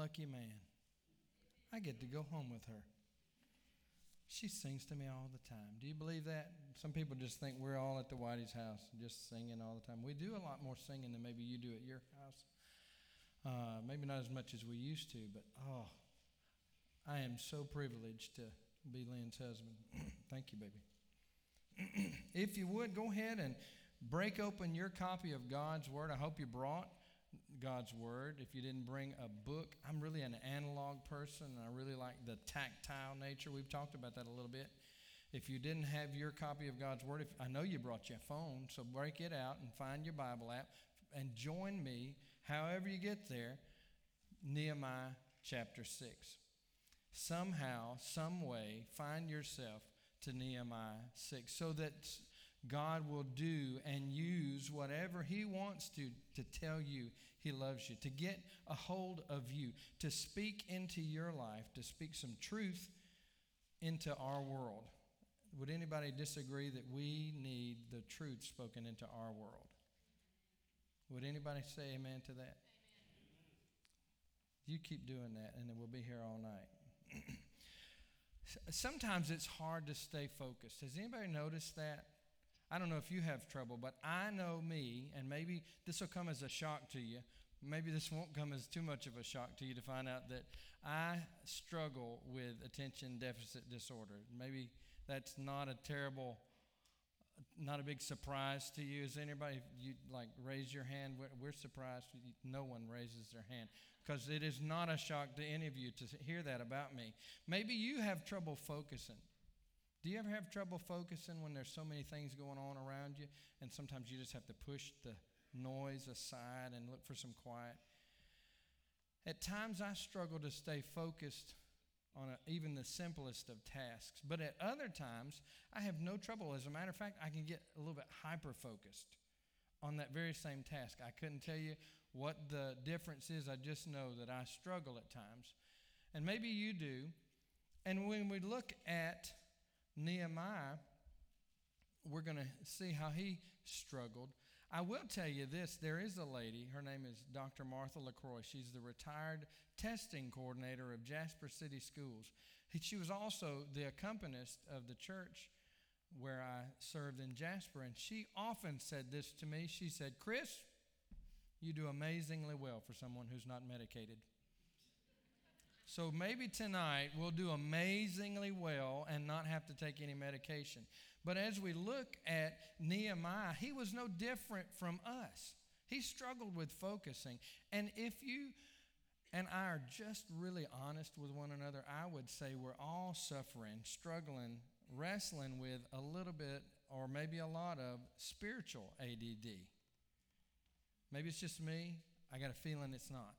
lucky man. I get to go home with her. She sings to me all the time. Do you believe that? Some people just think we're all at the Whitey's house just singing all the time. We do a lot more singing than maybe you do at your house. Maybe not as much as we used to, but I am so privileged to be Lynn's husband. Thank you, baby. If you would, go ahead and break open your copy of God's Word. I hope you brought God's Word. If you didn't bring a book, I'm really an analog person, and I really like the tactile nature. We've talked about that a little bit. If you didn't have your copy of God's Word, I know you brought your phone, so break it out and find your Bible app and join me, however you get there, Nehemiah chapter 6. Somehow, some way, find yourself to Nehemiah 6 so that God will do and use whatever He wants to tell you He loves you, to get a hold of you, to speak into your life, to speak some truth into our world. Would anybody disagree that we need the truth spoken into our world? Would anybody say amen to that? Amen. You keep doing that, and then we'll be here all night. Sometimes it's hard to stay focused. Has anybody noticed that? I don't know if you have trouble, but I know me, and maybe this will come as a shock to you. Maybe this won't come as too much of a shock to you to find out that I struggle with attention deficit disorder. Maybe that's not a big surprise to you. Is anybody, you like raise your hand? We're surprised. No one raises their hand because it is not a shock to any of you to hear that about me. Maybe you have trouble focusing. Do you ever have trouble focusing when there's so many things going on around you and sometimes you just have to push the noise aside and look for some quiet? At times I struggle to stay focused on even the simplest of tasks, but at other times I have no trouble. As a matter of fact, I can get a little bit hyper-focused on that very same task. I couldn't tell you what the difference is. I just know that I struggle at times, and maybe you do. And when we look at Nehemiah, we're going to see how he struggled. I will tell you this, there is a lady, her name is Dr. Martha LaCroix. She's the retired testing coordinator of Jasper City Schools. She was also the accompanist of the church where I served in Jasper, and she often said this to me. She said, "Chris, you do amazingly well for someone who's not medicated." So maybe tonight we'll do amazingly well and not have to take any medication. But as we look at Nehemiah, he was no different from us. He struggled with focusing. And if you and I are just really honest with one another, I would say we're all suffering, struggling, wrestling with a little bit or maybe a lot of spiritual ADD. Maybe it's just me. I got a feeling it's not.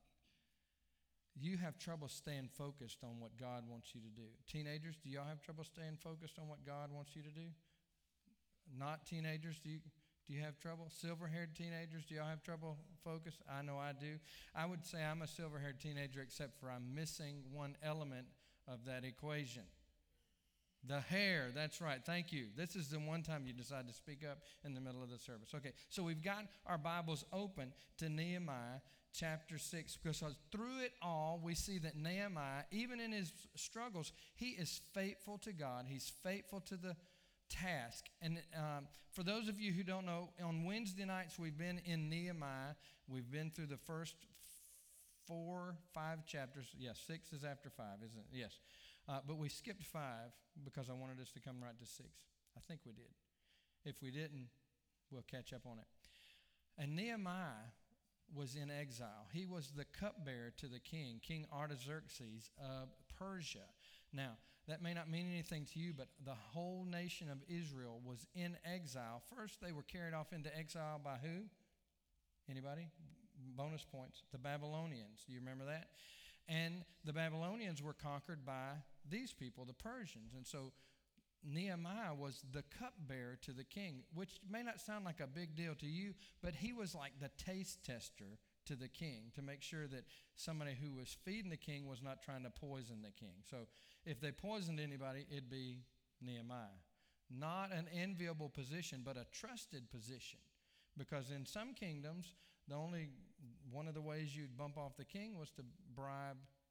You have trouble staying focused on what God wants you to do. Teenagers, do y'all have trouble staying focused on what God wants you to do? Not teenagers, do you have trouble? Silver-haired teenagers, do y'all have trouble focused? I know I do. I would say I'm a silver-haired teenager except for I'm missing one element of that equation. The hair, that's right. Thank you. This is the one time you decide to speak up in the middle of the service. Okay, so we've got our Bibles open to Nehemiah chapter 6 because through it all, we see that Nehemiah, even in his struggles, he is faithful to God. He's faithful to the task. And for those of you who don't know, on Wednesday nights, we've been in Nehemiah. We've been through the first 5 chapters. Yes, 6 is after 5, isn't it? Yes. But we skipped 5 because I wanted us to come right to 6. I think we did. If we didn't, we'll catch up on it. And Nehemiah was in exile. He was the cupbearer to the king, King Artaxerxes of Persia. Now, that may not mean anything to you, but the whole nation of Israel was in exile. First, they were carried off into exile by who? Anybody? Bonus points. The Babylonians. Do you remember that? And the Babylonians were conquered by these people, the Persians. And so Nehemiah was the cupbearer to the king, which may not sound like a big deal to you, but he was like the taste tester to the king to make sure that somebody who was feeding the king was not trying to poison the king. So if they poisoned anybody, it'd be Nehemiah. Not an enviable position, but a trusted position. Because in some kingdoms, the only one of the ways you'd bump off the king was to bribe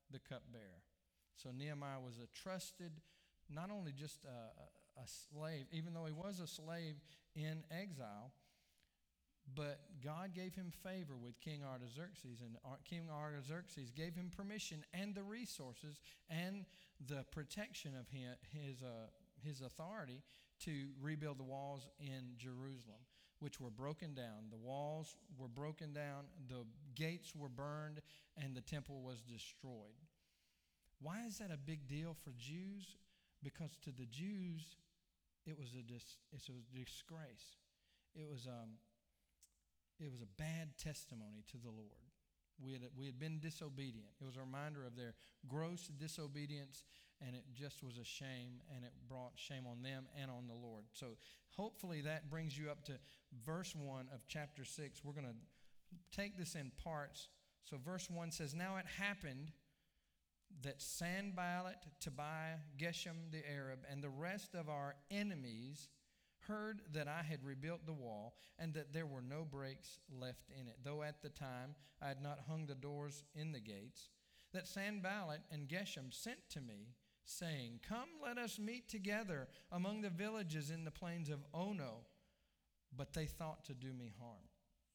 the cupbearer. So Nehemiah was a trusted, not only just a slave, even though he was a slave in exile, but God gave him favor with King Artaxerxes, and King Artaxerxes gave him permission and the resources and the protection of his authority to rebuild the walls in Jerusalem, which were broken down. The walls were broken down, the gates were burned, and the temple was destroyed. Why is that a big deal for Jews? Because to the Jews, it was a disgrace. It was a bad testimony to the Lord. We had been disobedient. It was a reminder of their gross disobedience, and it just was a shame, and it brought shame on them and on the Lord. So hopefully that brings you up to verse 1 of chapter 6. We're going to take this in parts. So verse 1 says, "Now it happened that Sanballat, Tobiah, Geshem the Arab, and the rest of our enemies heard that I had rebuilt the wall, and that there were no breaks left in it, though at the time I had not hung the doors in the gates, that Sanballat and Geshem sent to me, saying, 'Come, let us meet together among the villages in the plains of Ono.' But they thought to do me harm.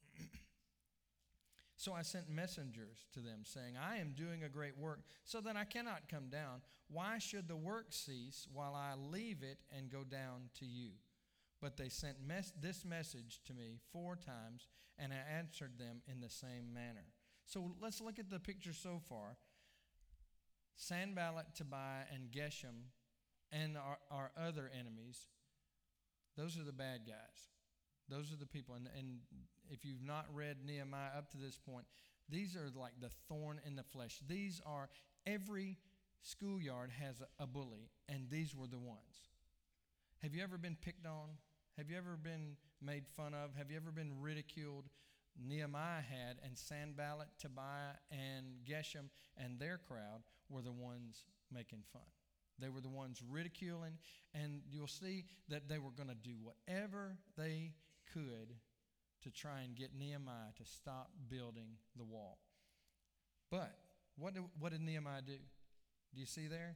So I sent messengers to them, saying, 'I am doing a great work, so that I cannot come down. Why should the work cease while I leave it and go down to you?' But they sent this message to me 4 times, and I answered them in the same manner." So let's look at the picture so far. Sanballat, Tobiah, and Geshem, and our other enemies, those are the bad guys. Those are the people. And if you've not read Nehemiah up to this point, these are like the thorn in the flesh. These are, every schoolyard has a bully, and these were the ones. Have you ever been picked on? Have you ever been made fun of? Have you ever been ridiculed? Nehemiah had, and Sanballat, Tobiah, and Geshem and their crowd were the ones making fun. They were the ones ridiculing, and you'll see that they were going to do whatever they could to try and get Nehemiah to stop building the wall. But what did Nehemiah do? Do you see there?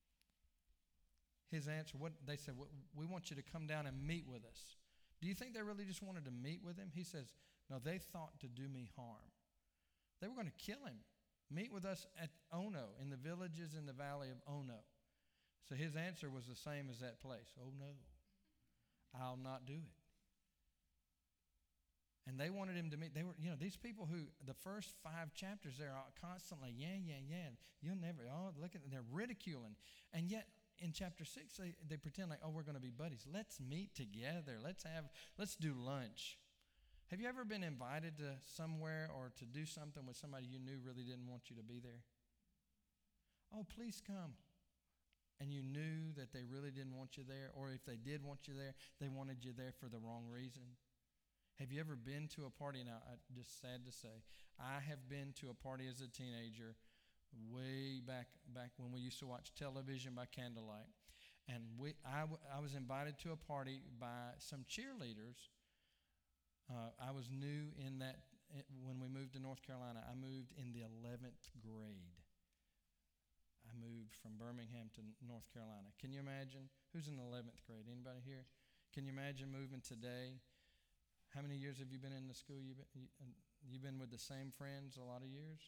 His answer, they said, "We want you to come down and meet with us." Do you think they really just wanted to meet with him? He says, "No, they thought to do me harm." They were going to kill him. Meet with us at Ono, in the villages in the valley of Ono. So his answer was the same as that place. "Oh no, I'll not do it." And they wanted him to meet. They were, these people who, the first 5 chapters, they're constantly, yeah. You'll never, look at them. They're ridiculing. And yet, in chapter 6, they pretend like, we're going to be buddies. Let's meet together. Let's do lunch. Have you ever been invited to somewhere or to do something with somebody you knew really didn't want you to be there? "Oh, please come." And you knew that they really didn't want you there, or if they did want you there, they wanted you there for the wrong reason. Have you ever been to a party? Now, just sad to say, I have been to a party as a teenager way back when we used to watch television by candlelight. And I was invited to a party by some cheerleaders. I was new when we moved to North Carolina. I moved in the 11th grade. I moved from Birmingham to North Carolina. Can you imagine? Who's in the 11th grade? Anybody here? Can you imagine moving today? How many years have you been in the school? You've been with the same friends a lot of years?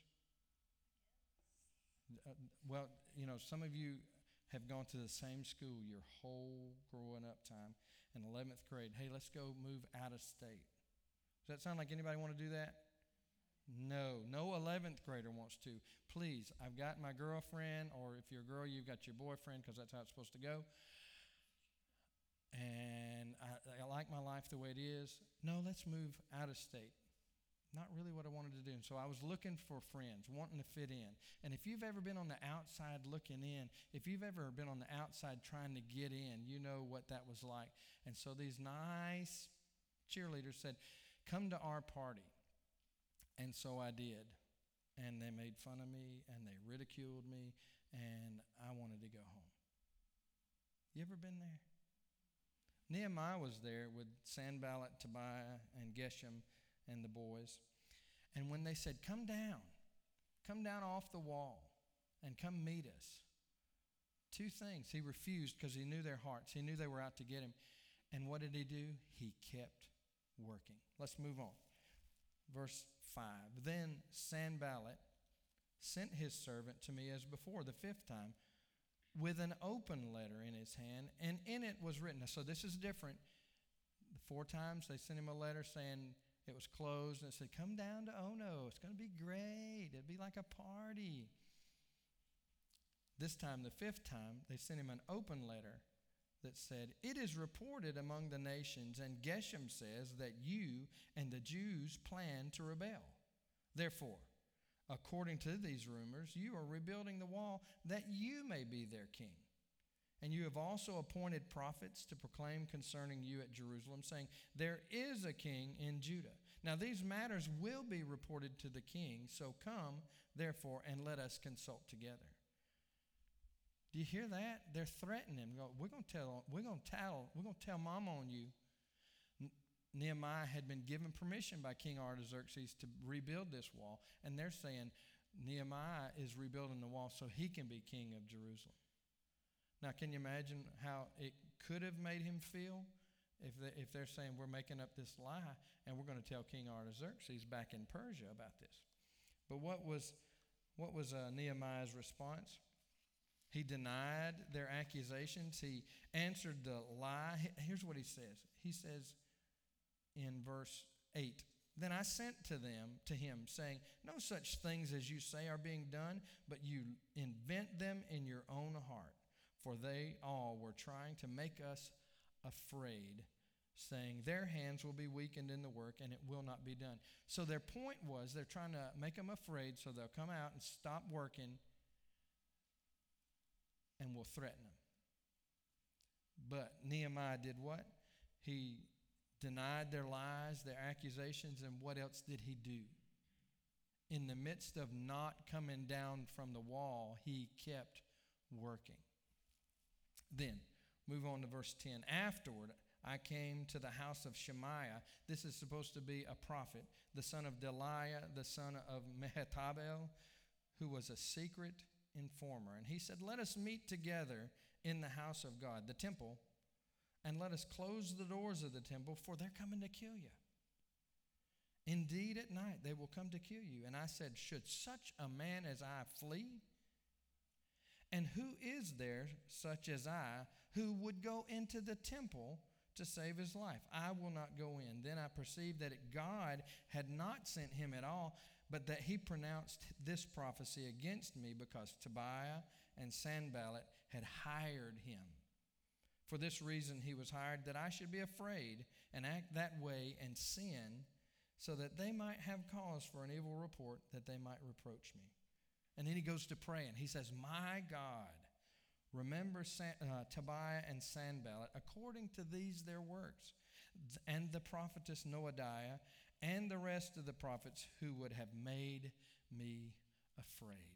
Well, some of you have gone to the same school your whole growing up time. In 11th grade, hey, let's go move out of state. Does that sound like anybody want to do that? No 11th grader wants to. Please, I've got my girlfriend, or if you're a girl, you've got your boyfriend, because that's how it's supposed to go. And I like my life the way it is. No, let's move out of state. Not really what I wanted to do. And so I was looking for friends, wanting to fit in. And if you've ever been on the outside looking in, if you've ever been on the outside trying to get in, you know what that was like. And so these nice cheerleaders said, "Come to our party." And so I did. And they made fun of me, and they ridiculed me, and I wanted to go home. You ever been there? Nehemiah was there with Sanballat, Tobiah, and Geshem and the boys. And when they said, come down off the wall, and come meet us. Two things. He refused because he knew their hearts. He knew they were out to get him. And what did he do? He kept working. Let's move on. Verse 5. Then Sanballat sent his servant to me as before, the fifth time, with an open letter in his hand, and in it was written. So this is different. The 4 times they sent him a letter saying it was closed, and it said, come down to Ono. It's going to be great. It'll be like a party. This time, the 5th time, they sent him an open letter that said, it is reported among the nations, and Geshem says that you and the Jews plan to rebel. Therefore, according to these rumors, you are rebuilding the wall that you may be their king. And you have also appointed prophets to proclaim concerning you at Jerusalem, saying, there is a king in Judah. Now these matters will be reported to the king, so come, therefore, and let us consult together. Do you hear that? They're threatening him. We're going to tell Mama on you. Nehemiah had been given permission by King Artaxerxes to rebuild this wall, and they're saying Nehemiah is rebuilding the wall so he can be king of Jerusalem. Now, can you imagine how it could have made him feel if they're saying we're making up this lie and we're going to tell King Artaxerxes back in Persia about this? But what was Nehemiah's response? He denied their accusations. He answered the lie. Here's what he says. He says in verse 8, then I sent to him, saying, no such things as you say are being done, but you invent them in your own heart. For they all were trying to make us afraid, saying their hands will be weakened in the work and it will not be done. So their point was they're trying to make them afraid so they'll come out and stop working and will threaten them. But Nehemiah did what? He denied their lies, their accusations, and what else did he do? In the midst of not coming down from the wall, he kept working. Then, move on to verse 10. Afterward, I came to the house of Shemaiah. This is supposed to be a prophet, the son of Delaiah, the son of Mehetabel, who was a secret informer. And he said, let us meet together in the house of God, the temple, and let us close the doors of the temple, for they're coming to kill you. Indeed, at night they will come to kill you. And I said, should such a man as I flee? And who is there such as I who would go into the temple to save his life? I will not go in. Then I perceived that God had not sent him at all, but that he pronounced this prophecy against me because Tobiah and Sanballat had hired him. For this reason he was hired, that I should be afraid and act that way and sin, so that they might have cause for an evil report, that they might reproach me. And then he goes to pray, and he says, my God, remember Tobiah and Sanballat according to these their works, and the prophetess Noadiah, and the rest of the prophets who would have made me afraid.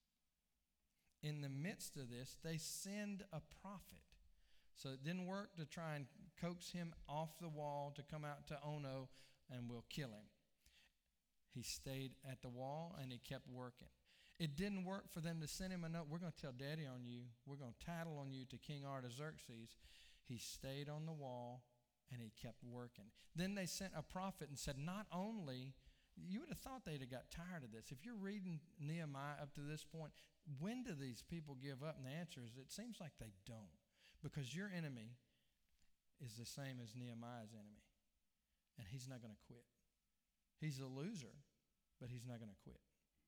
In the midst of this, they send a prophet. So it didn't work to try and coax him off the wall to come out to Ono and we'll kill him. He stayed at the wall and he kept working. It didn't work for them to send him a note. We're going to tell Daddy on you. We're going to tattle on you to King Artaxerxes. He stayed on the wall and he kept working. Then they sent a prophet and said, not only, you would have thought they'd have got tired of this. If you're reading Nehemiah up to this point, when do these people give up? And the answer is, it seems like they don't. Because your enemy is the same as Nehemiah's enemy. And he's not going to quit. He's a loser, but he's not going to quit.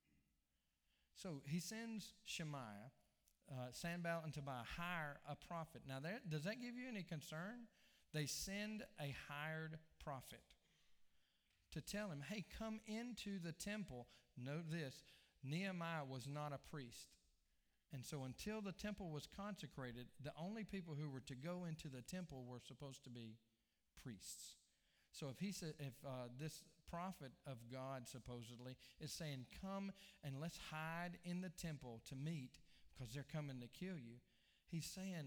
So he sends Shemaiah, Sanballat and Tobiah, hire a prophet. Now, does that give you any concern? They send a hired prophet to tell him, hey, come into the temple. Note this, Nehemiah was not a priest. And so until the temple was consecrated, the only people who were to go into the temple were supposed to be priests. So if this prophet of God supposedly is saying, come and let's hide in the temple to meet because they're coming to kill you, he's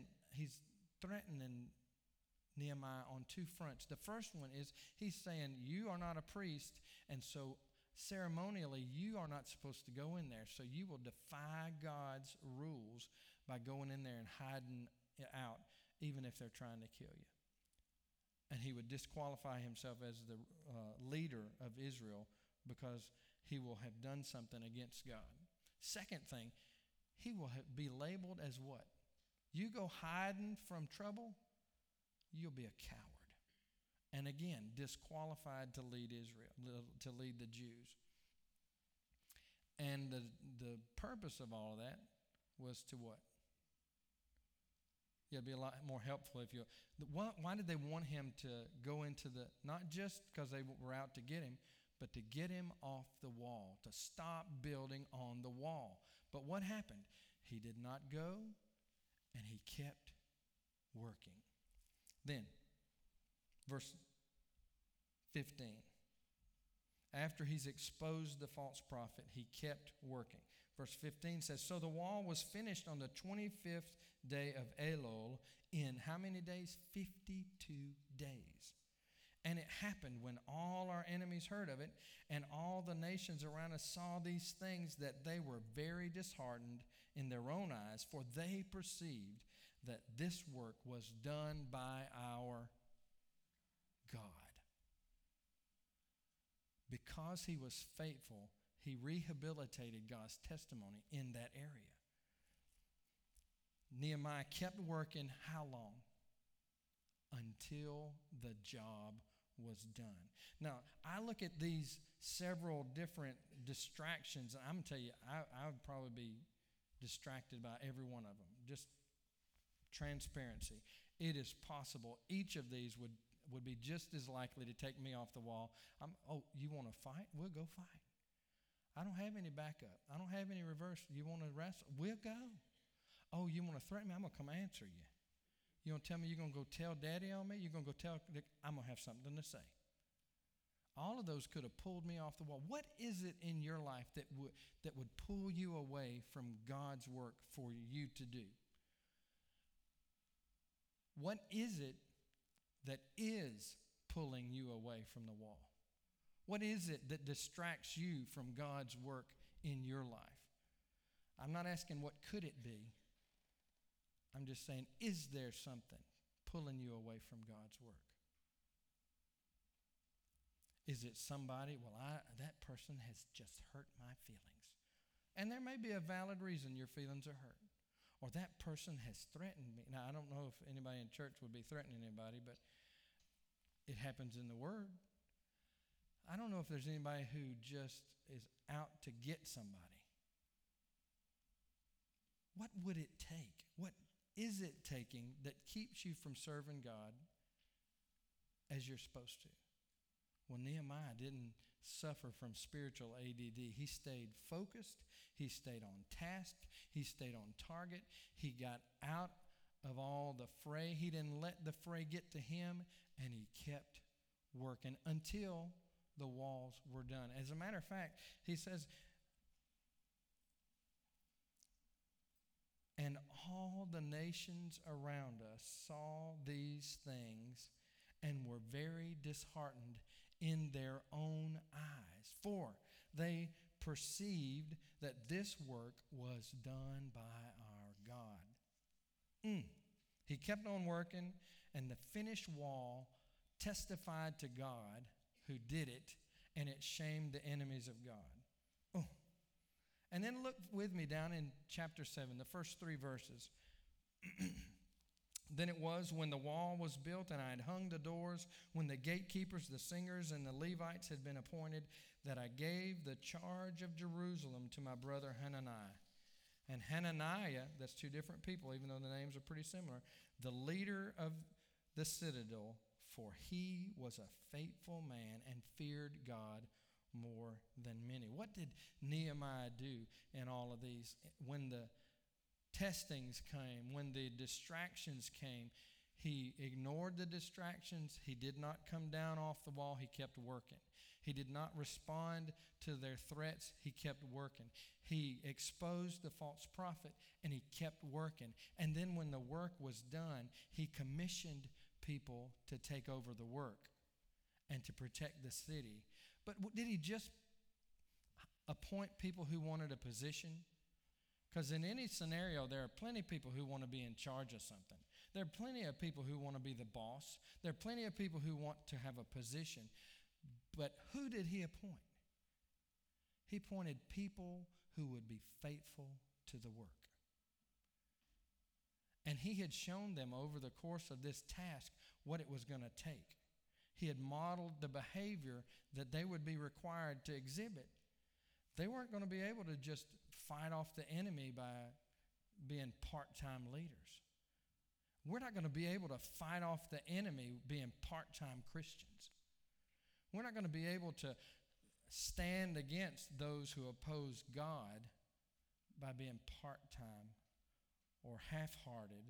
threatening Nehemiah on two fronts. The first one is he's saying, you are not a priest, and so ceremonially, you are not supposed to go in there. So you will defy God's rules by going in there and hiding out, even if they're trying to kill you. And he would disqualify himself as the leader of Israel because he will have done something against God. Second thing, he will be labeled as what? You go hiding from trouble, you'll be a coward. And again, disqualified to lead Israel, to lead the Jews. And the purpose of all of that was to what? Yeah, it'd be a lot more helpful if you. Why did they want him to go into the, not just because they were out to get him, but to get him off the wall, to stop building on the wall. But what happened? He did not go, and he kept working. Then, verse 15. After he's exposed the false prophet, he kept working. Verse 15 says, so the wall was finished on the 25th day of Elul in how many days? 52 days. And it happened when all our enemies heard of it and all the nations around us saw these things that they were very disheartened in their own eyes, for they perceived that this work was done by our God. Because he was faithful, he rehabilitated God's testimony in that area. Nehemiah kept working how long? Until the job was done. Now, I look at these several different distractions, and I'm going to tell you, I would probably be distracted by every one of them. Just transparency. It is possible each of these would be just as likely to take me off the wall. You want to fight? We'll go fight. I don't have any backup. I don't have any reverse. You want to wrestle? We'll go. Oh, you want to threaten me? I'm going to come answer you. You want to tell me you're going to go tell Daddy on me? You're going to go tell, I'm going to have something to say. All of those could have pulled me off the wall. What is it in your life that would pull you away from God's work for you to do? What is it that is pulling you away from the wall? What is it that distracts you from God's work in your life? I'm not asking what could it be. I'm just saying, is there something pulling you away from God's work? Is it somebody, that person has just hurt my feelings. And there may be a valid reason your feelings are hurt. Or that person has threatened me. Now, I don't know if anybody in church would be threatening anybody, but it happens in the Word. I don't know if there's anybody who just is out to get somebody. What would it take? What is it taking that keeps you from serving God as you're supposed to? Well, Nehemiah didn't suffer from spiritual ADD. He stayed focused. He stayed on task. He stayed on target. He got out of all the fray. He didn't let the fray get to him, and he kept working until the walls were done. As a matter of fact, he says, and all the nations around us saw these things and were very disheartened in their own eyes, for they perceived that this work was done by our God. He kept on working, and the finished wall testified to God who did it, and it shamed the enemies of God. And then look with me down in chapter 7, the first 3 verses. Then it was when the wall was built and I had hung the doors, when the gatekeepers, the singers, and the Levites had been appointed, that I gave the charge of Jerusalem to my brother Hananiah. And Hananiah, that's 2 different people, even though the names are pretty similar, the leader of the citadel, for he was a faithful man and feared God more than many. What did Nehemiah do in all of these? When the testings came, when the distractions came, he ignored the distractions. He did not come down off the wall. He kept working. He did not respond to their threats. He kept working. He exposed the false prophet, and he kept working. And then when the work was done, he commissioned people to take over the work and to protect the city. But did he just appoint people who wanted a position? Because in any scenario, there are plenty of people who want to be in charge of something. There are plenty of people who want to be the boss. There are plenty of people who want to have a position. But who did he appoint? He appointed people who would be faithful to the work. And he had shown them over the course of this task what it was going to take. He had modeled the behavior that they would be required to exhibit. They weren't going to be able to just fight off the enemy by being part-time leaders. We're not going to be able to fight off the enemy being part-time Christians. We're not going to be able to stand against those who oppose God by being part-time or half-hearted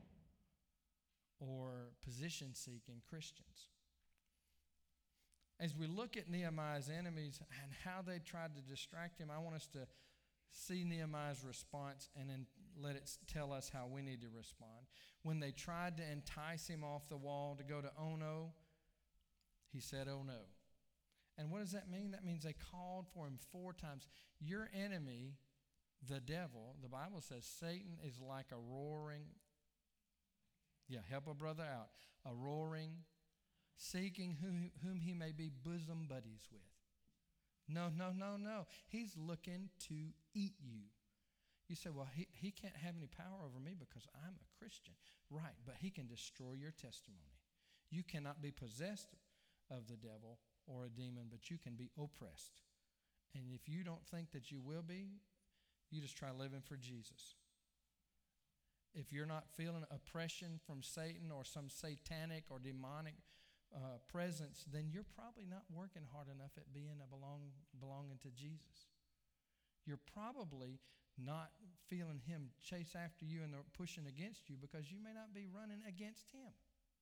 or position-seeking Christians. As we look at Nehemiah's enemies and how they tried to distract him, I want us to see Nehemiah's response and then let it tell us how we need to respond. When they tried to entice him off the wall to go to Ono, he said, "Oh no." And what does that mean? That means they called for him 4 times. Your enemy, the devil, the Bible says Satan is like a roaring, help a brother out, a roaring, seeking whom he may be bosom buddies with. No. He's looking to eat you. You say, well, he can't have any power over me because I'm a Christian. Right, but he can destroy your testimony. You cannot be possessed of the devil or a demon, but you can be oppressed. And if you don't think that you will be, you just try living for Jesus. If you're not feeling oppression from Satan or some satanic or demonic presence, then you're probably not working hard enough at being belonging to Jesus. You're probably not feeling him chase after you and pushing against you because you may not be running against him.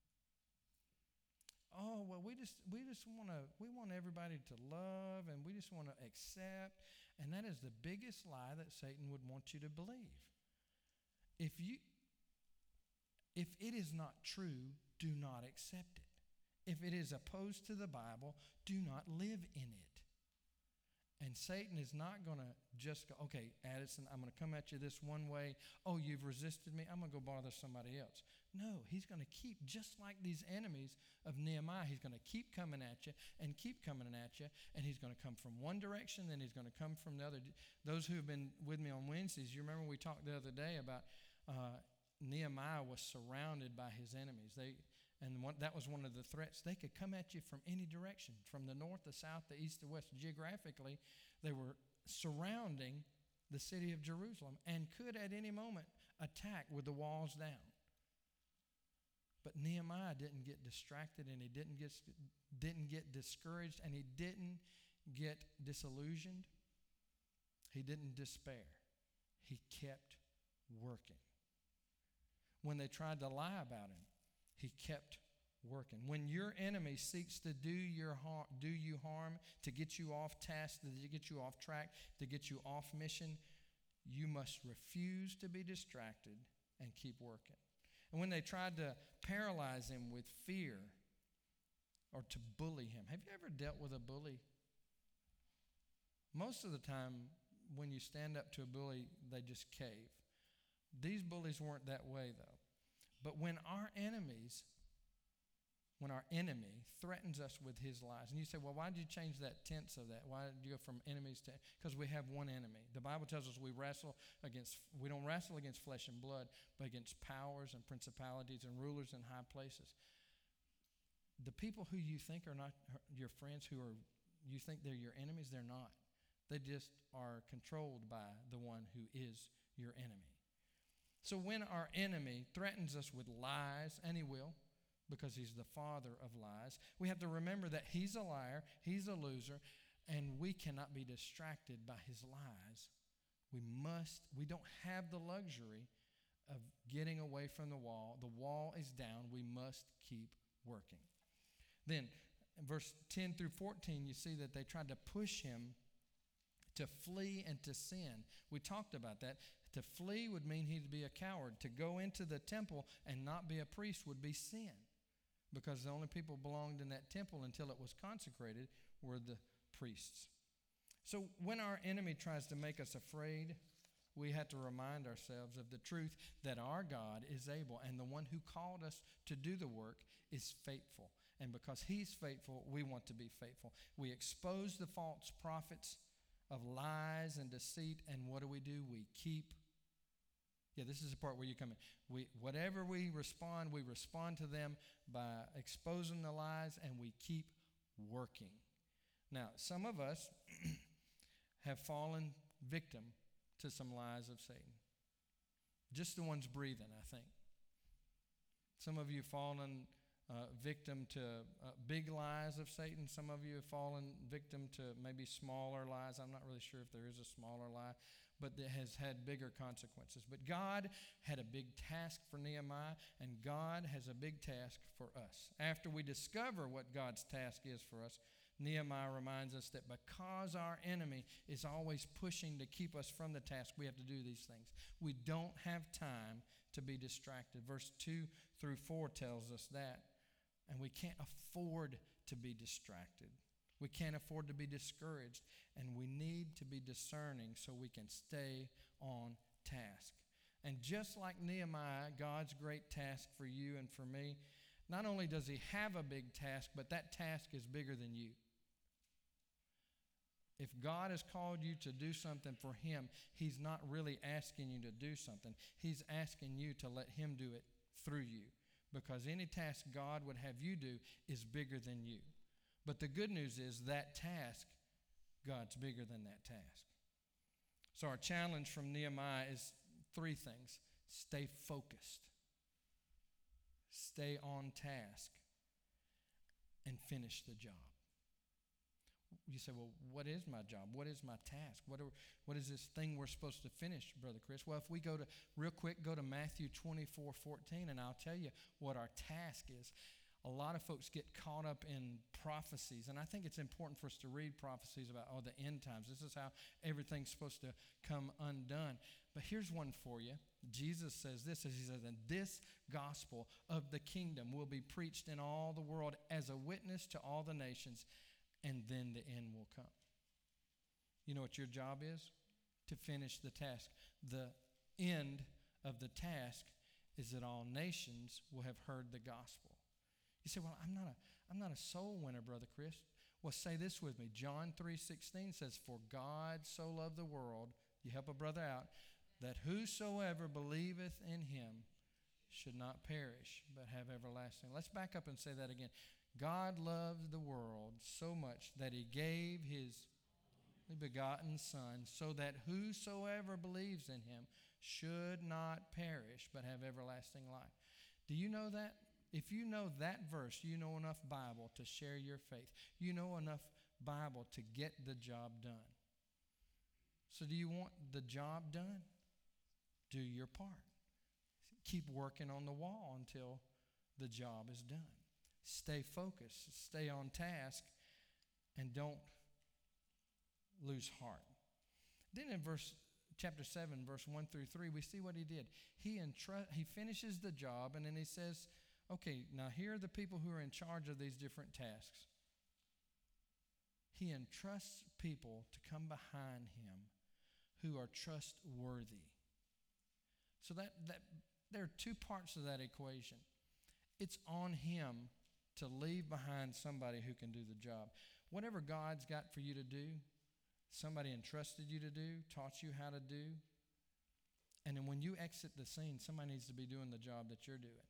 Oh, well, we want everybody to love, and we just want to accept, and that is the biggest lie that Satan would want you to believe. If it is not true, do not accept it. If it is opposed to the Bible, do not live in it. And Satan is not going to just go, okay, Addison, I'm going to come at you this one way. Oh, you've resisted me. I'm going to go bother somebody else. No, he's going to keep, just like these enemies of Nehemiah, he's going to keep coming at you and keep coming at you. And he's going to come from one direction, then he's going to come from the other. Those who have been with me on Wednesdays, you remember we talked the other day about Nehemiah was surrounded by his enemies. That was one of the threats. They could come at you from any direction, from the north, the south, the east, the west. Geographically, they were surrounding the city of Jerusalem and could at any moment attack with the walls down. But Nehemiah didn't get distracted, and he didn't get discouraged, and he didn't get disillusioned. He didn't despair. He kept working. When they tried to lie about him, he kept working. When your enemy seeks to do you harm, to get you off task, to get you off track, to get you off mission, you must refuse to be distracted and keep working. And when they tried to paralyze him with fear or to bully him, have you ever dealt with a bully? Most of the time, when you stand up to a bully, they just cave. These bullies weren't that way, though. But when our enemy threatens us with his lies, and you say, well, why did you change that tense of that? Why did you go from enemies to, because we have one enemy. The Bible tells us we don't wrestle against flesh and blood, but against powers and principalities and rulers in high places. The people who you think are not your friends, you think they're your enemies, they're not. They just are controlled by the one who is your enemy. So when our enemy threatens us with lies, and he will, because he's the father of lies, we have to remember that he's a liar, he's a loser, and we cannot be distracted by his lies. We don't have the luxury of getting away from the wall. The wall is down. We must keep working. Then, in verse 10 through 14, you see that they tried to push him to flee and to sin. We talked about that. To flee would mean he'd be a coward. To go into the temple and not be a priest would be sin, because the only people belonged in that temple until it was consecrated were the priests. So when our enemy tries to make us afraid, we have to remind ourselves of the truth that our God is able, and the one who called us to do the work is faithful. And because he's faithful, we want to be faithful. We expose the false prophets of lies and deceit, and what do? We keep. Yeah, this is the part where you come in. Whatever we respond to them by exposing the lies, and we keep working. Now, some of us have fallen victim to some lies of Satan. Just the ones breathing, I think. Some of you have fallen victim to big lies of Satan. Some of you have fallen victim to maybe smaller lies. I'm not really sure if there is a smaller lie, but that has had bigger consequences. But God had a big task for Nehemiah, and God has a big task for us. After we discover what God's task is for us, Nehemiah reminds us that because our enemy is always pushing to keep us from the task, we have to do these things. We don't have time to be distracted. Verse 2 through 4 tells us that. And we can't afford to be distracted. We can't afford to be discouraged. And we need to be discerning so we can stay on task. And just like Nehemiah, God's great task for you and for me, not only does he have a big task, but that task is bigger than you. If God has called you to do something for him, he's not really asking you to do something. He's asking you to let him do it through you. Because any task God would have you do is bigger than you. But the good news is that task, God's bigger than that task. So our challenge from Nehemiah is 3 things. Stay focused. Stay on task. And finish the job. You say, well, what is my job? What is my task? What is this thing we're supposed to finish, Brother Chris? Well, if we go to Matthew 24:14, and I'll tell you what our task is. A lot of folks get caught up in prophecies, and I think it's important for us to read prophecies about, the end times. This is how everything's supposed to come undone. But here's one for you. Jesus says this, he says, and this gospel of the kingdom will be preached in all the world as a witness to all the nations, and then the end will come. You know what your job is? To finish the task. The end of the task is that all nations will have heard the gospel. You say, well, I'm not a soul winner, Brother Chris. Well, say this with me. John 3:16 says, for God so loved the world, you help a brother out, that whosoever believeth in him should not perish, but have everlasting. Let's back up and say that again. God loved the world so much that he gave his begotten Son, so that whosoever believes in him should not perish, but have everlasting life. Do you know that? If you know that verse, you know enough Bible to share your faith. You know enough Bible to get the job done. So do you want the job done? Do your part. Keep working on the wall until the job is done. Stay focused, stay on task, and don't lose heart. Then in chapter 7, verse 1 through 3, we see what he did. He finishes the job, and then he says, okay, now here are the people who are in charge of these different tasks. He entrusts people to come behind him who are trustworthy. So that there are 2 parts of that equation. It's on him to leave behind somebody who can do the job. Whatever God's got for you to do, somebody entrusted you to do, taught you how to do, and then when you exit the scene, somebody needs to be doing the job that you're doing.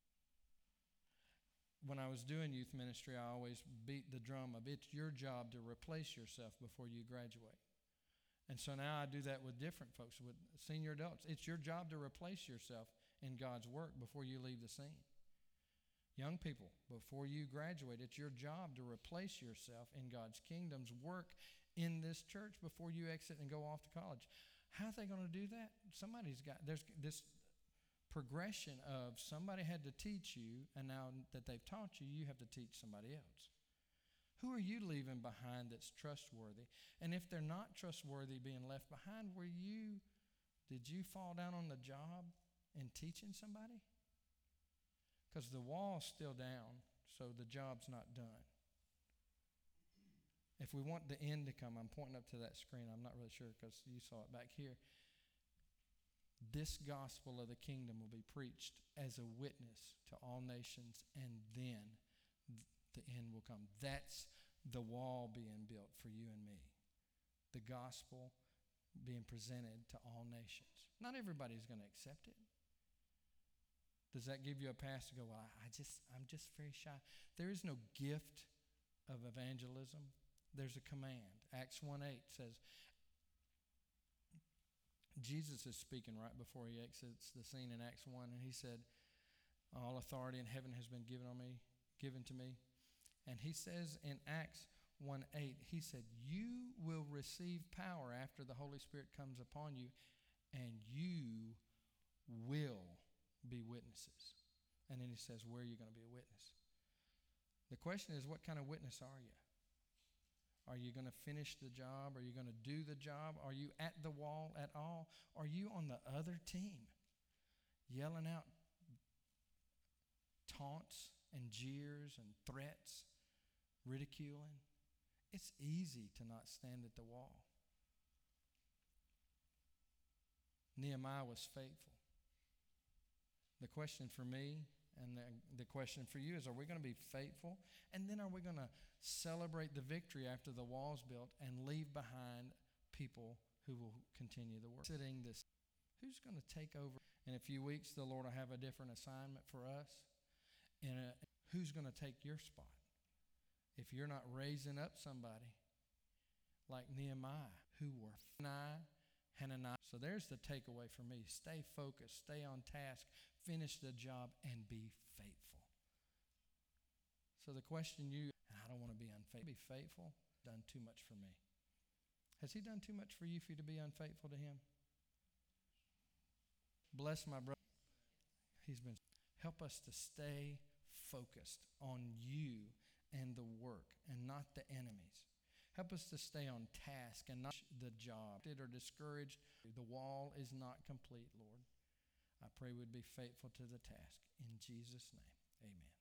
When I was doing youth ministry, I always beat the drum of it's your job to replace yourself before you graduate. And so now I do that with different folks, with senior adults. It's your job to replace yourself in God's work before you leave the scene. Young people, before you graduate, it's your job to replace yourself in God's kingdom's work in this church before you exit and go off to college. How are they going to do that? There's this progression of somebody had to teach you, and now that they've taught you, you have to teach somebody else. Who are you leaving behind that's trustworthy? And if they're not trustworthy being left behind, did you fall down on the job in teaching somebody? Because the wall's still down, so the job's not done. If we want the end to come, I'm pointing up to that screen. I'm not really sure because you saw it back here. This gospel of the kingdom will be preached as a witness to all nations, and then the end will come. That's the wall being built for you and me. The gospel being presented to all nations. Not everybody's going to accept it. Does that give you a pass to go, well, I'm just very shy? There is no gift of evangelism. There's a command. Acts 1:8 says, Jesus is speaking right before he exits the scene in Acts 1, and he said, all authority in heaven has been given to me. And he says in Acts 1:8, he said, you will receive power after the Holy Spirit comes upon you, and you will be witnesses. And then he says, where are you going to be a witness? The question is, what kind of witness are you? Are you going to finish the job? Are you going to do the job? Are you at the wall at all? Are you on the other team, yelling out taunts and jeers and threats, ridiculing? It's easy to not stand at the wall. Nehemiah was faithful. The question for me and the question for you is, are we going to be faithful? And then are we going to celebrate the victory after the wall's built and leave behind people who will continue the work? Who's going to take over? In a few weeks, the Lord will have a different assignment for us. And who's going to take your spot? If you're not raising up somebody like Nehemiah, who were Hananiah. So there's the takeaway for me. Stay focused, stay on task, finish the job, and be faithful. So the question I don't want to be unfaithful. Be faithful, done too much for me. Has he done too much for you to be unfaithful to him? Bless my brother. Help us to stay focused on you and the work and not the enemies. Help us to stay on task and not the job or discouraged. The wall is not complete, Lord. I pray we'd be faithful to the task. In Jesus' name, amen.